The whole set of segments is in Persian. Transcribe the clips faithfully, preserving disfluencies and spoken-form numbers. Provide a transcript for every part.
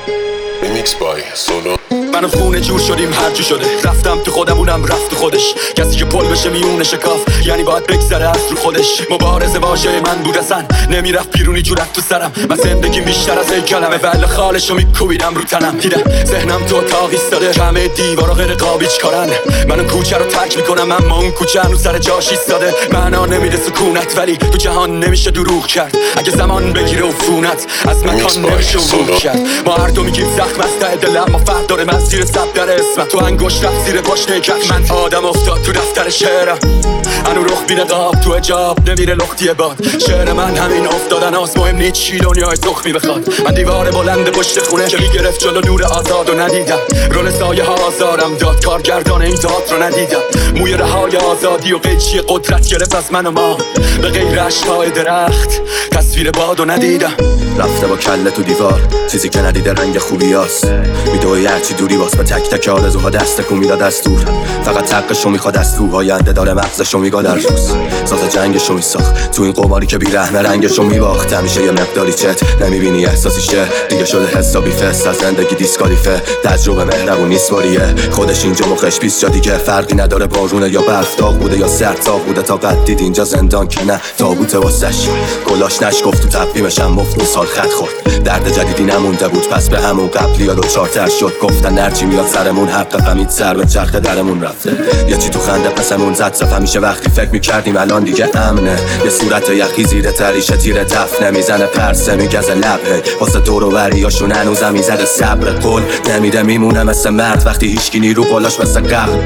Remix by Solo. من و خونه جور شدیم هرچی شده، رفتم تو خودم اونم رفت تو خودش. کسی که پل بشه میونه شکاف یعنی باید بگذره از رو خودش. مبارزه واژه من بود اصلا نمیرفت بیرونی جورت تو سرم. من زندگی بیشتر از این کلمه ولی خالشو میکوبیدم رو تنم. دیدم ذهنم تو اتاق ایستاده، همه دیوارا غیر قابیچ کارن. منو کوچه رو تک میکنم اما اون کوچه هنوز سر جاش ایستاده. معنا نمیده سکونت ولی تو جهان نمیشه دروغ کرد. اگه زمان بگیره عفونت از مکان نمیشه عبور کرد. ما هر دو میگیم زخم از ته دلم، ما فرق داره من زیر سب در اسمت. تو انگشت رفت زیر پاشنه کف من آدم افتاد تو دفتر شعرم. هنو رخ بینه قاب تو اجاب نمیره لختی باد. شعر من همین افتادن هاست، مهم نیست چی دنیای تخمی بخواد. من دیوار بلند پشت خونه که میگرفت جلو نور آزاد و ندیدم. رول سایه ها آزارم داد، کارگردان این تئاتر رو ندیدم. موی رهای آزادی و قیچی قدرت گرفت از من و ما به غیر اشکای درخت تصویر باد و ندیدم. رفته با کله تو دیوار چیزی که ندیده رنگ خوبیاست. میدوی هرچی دوری باز به تک تک آرزوها دست کو میداد از دور. فقط تقشو میخواد از تو آینده داره مغزشو میگا در روز. ساز جنگشو میساخت تو این قماری که بیرحمه رنگشو میباخت. همیشه یه مقداری چت نمیبینی احساسیشه دیگه شده حسابی فست. از زندگی دیسکالیفه تجربه مهربون نیست باریه. خودش اینجا مخش پیس جا دیگه فرقی نداره بارونه یا برف، داغ بوده یا سرد تاق بوده. تا قد دید اینجا زندان که نه تابوته واسش. کلاش نشگفت تو تقویمش هم مفت سال خط خورد. درد جدیدی نمونده بود پس به همون قبلی یا دو چارتر شد. گفتن نرچی میاد سرمون حق فهمید سر به چرخ درمون رفته. یه چی تو خنده پسمون زد صف. همیشه وقتی فکر میکردیم الان دیگه امنه. یه صورت یخی زیر تریشه تیر تفنه میزنه پرسه میگزه لبه. واسه دورو بریاشون هنوزم میزده صبر. قول نمیده میمونه مثل مرد وقتی هیچکی نیرو قلاش مثل قبل.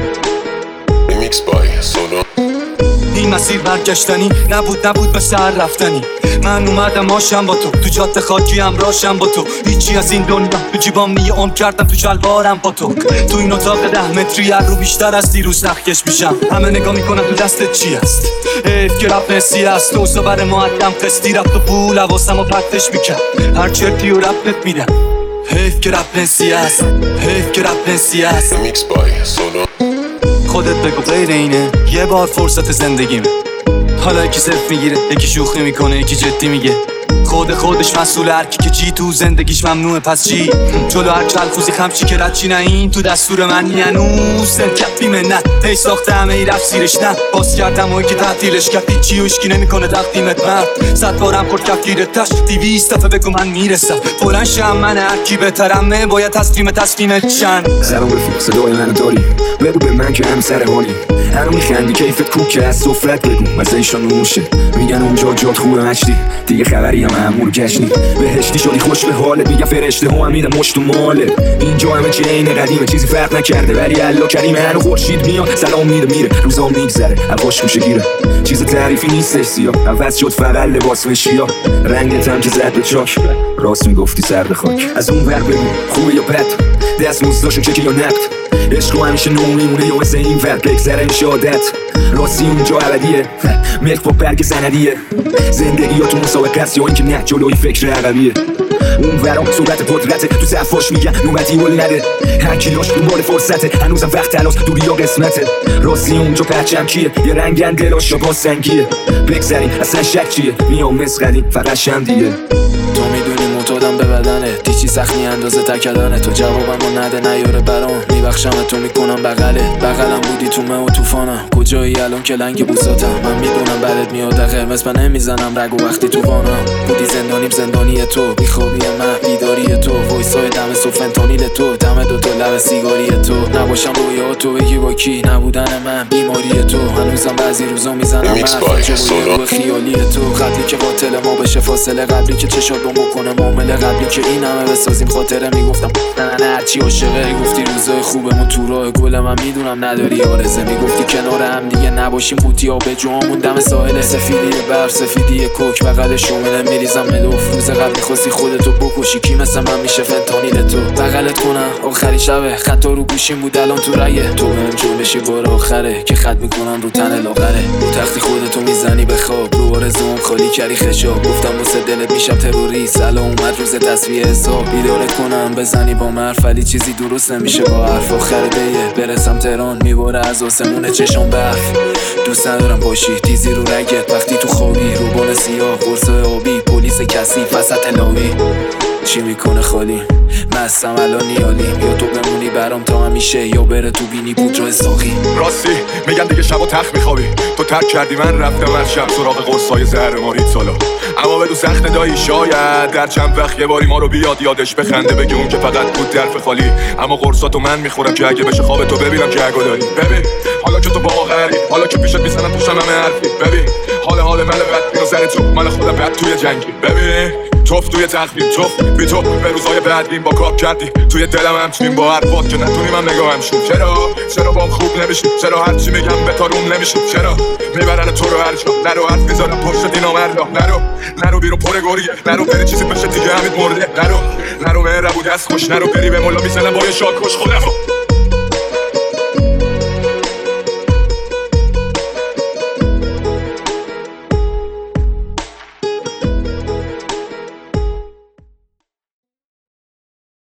Remix by Solo. این مسیر برگشتنی نبود نبود به سر رفتنی. من اومدم آشم با تو تو جاده خاکی هم راشم با تو. هیچی از این دنیا تو جیبام نیه عمر کردم تو شلوارم با تو. تو این اتاق ده متری هر رو بیشتر از دیروز نخکش میشم. همه نگاه میکنن تو دستت چی است. حیف که رپ نسی است. دوستا بر معدم قسطی رفت و پول حواسم و پرتش میکرد. هر چرتی و رپت میدم. حیف که رپ نسی است. حیف که رپ نسی است. Remix by Solo. خودت بگو غیر اینه یه بار فرصت زندگیمه. حالا یکی صرف میگیره یکی شوخی میکنه یکی جدی میگه. خود خودش مسئول هرکی که چی تو زندگیش ممنوعه پس چی. جلو هر کلفوزی خمچی که رد چی نه این تو دستور من هنوز سرکت بیمنت. هی ساخته همه ای رفت سیرش نه باز کردم و که تعطیلش کردی چی و اشکی نمیکنه تقدیمت مرد. صد بارم خورد کفگیرت تش دیویست دفعه بگو من میرسم. بلند شم من هرکی بهترمه باید تسلیم تسلیم چند. سلام رفیق صدای منو داری بگو به من که هم سر حالی. هنو میخندی کیفت کوکه از صفرت بگو مثل ایشان نوشه. میگن اونجا جات خوبه مشتی دیگه خبری هم همون گشنی. بهشتی شدی خوش به حالت میگن فرشته ها هم میدن مشت و ماله. اینجا همه چه عین قدیمه چیزی فرق نکرده ولی الله کریمه. هنو خورشید میاد سلام میده میره روزا میگذره هواش گوشه گیره. چیز تعریفی نیستش سیاه عوض شد فقط لباس و شیا. رنگت هم که زد به چاک راست میگفتی سر به خاک. از اون ور بگو خوبه یا بد دست موزداشون چکی یا نقد. عشق همیشه نو میمونه یا مثل این ور بگذره این عادت. راستی اونجا ابدیه ملک با برگ سندیه. زندگی یا تو مسابقه است یا اینکه نه جلوی فکر عقبیه. اون ورام صورت قدرته تو صفاش میگن نوبتی ول نده. هر کی لاش دنبال فرصته هنوزم وقت تلاش دوری یا قسمته. راستی اونجا پرچم کیه یه رنگن دلاش یا باسنگیه. بگذریم اصلا شک چیه میام مسخری فقط شم دیگه. تو میدونی معتادم به بدنه دیچی سختی اندازه تکدنه. تو جوابمو نده نیاره برام میبخشم تو میکنم بغله. بغلم بودی تو مه و توفانم کجایی الان که لنگ بوساتم. من میدونم برات میاد قرمز من نمیزنم رگو وقتی تو وانم. بودی زندانیم زندانی تو بیخوابی من بیداری تو. وایسای دم سوفنتانیل تو دم دوتا لب سیگاری تو. نباشم رویا تو بگی با کی نبودن من بیماری تو. هنوزم بعضی روزا میزنم من رو خیالی تو. قبلی که قاتل ما بشه فاصله قبلی که چشات بمو کنه معامله قبلی که این همه بسازیم خاطره میگفتم نه نه هرچی عاشقه. گفتی روزای خوبمون تو راه گل من میدونم نداری آرزه. میگفتی کنار هم دیگه نباشیم قوطی آب جامون دم ساحل. سفیدی برف سفیدی کوک بغل شومنه میریزم ملوف. روز قبل میخواستی خودتو بکشی کی مثل من میشه فنتانیل تو. بغلت کنم آخری شبه خطا رو گوشیم بود الان تو رایه. تو بهم جلوشی بار آخره که خط میکنم رو تن لاغره. رو تختی خودتو میزنی به خواب رو آرزوم خالی کردی خشاب. گفتم واسه دلت میشم تروریست الان اومد روز تصفیه حساب. بیدارت کنم بزنی با مرف ولی چیزی درست نمیشه با حرف. آخر دیه برسم تهران میباره از آسمون چشم برف. دوست ندارم باشی تیزی رو رگت وقتی تو خوابی. روبان سیاه قرص آبی پلیس کثیف وسط لاوی. چی میکنه خالی مستم الان نیالیم یا تو بمونی برام تا همیشه یا بره تو بینی پودر ساقی راستی میگن دیگه شب و تخت میخوابی تو ترک کردی من رفتم از شب سراغ قرصای زهر مارید سالا اما بدو سخت دایی شاید در چند وقت یه باری ما رو بیاد یادش بخنده بگه اون که فقط بود درف خالی اما قرصاتو من میخورم که اگه بشه خواب تو ببینم که اگه داری ببین حالا که تو باقری حالا که پیشت میزنم پوشم همه حرفی ببین حال حال من بد نظر تو من خودم بد توی جنگی ببین توف توی تخمیم توف بی تو به روزای بعدیم با کار کردی توی دلم همچنین با حرفات که نتونی من نگاهم شیم چرا چرا با خوب نمیشی چرا هرچی میگم به تاروم نمیشی چرا میبرن تو رو هر جا نرو حرف میذارم پشت دینا مردا نرو نرو بیرون پر گوریه نرو بری چیزی بشه دیگه همین مرده نرو نرو مهربون دست خوش نرو بری به مولا میزنم با یه شاکش خودمو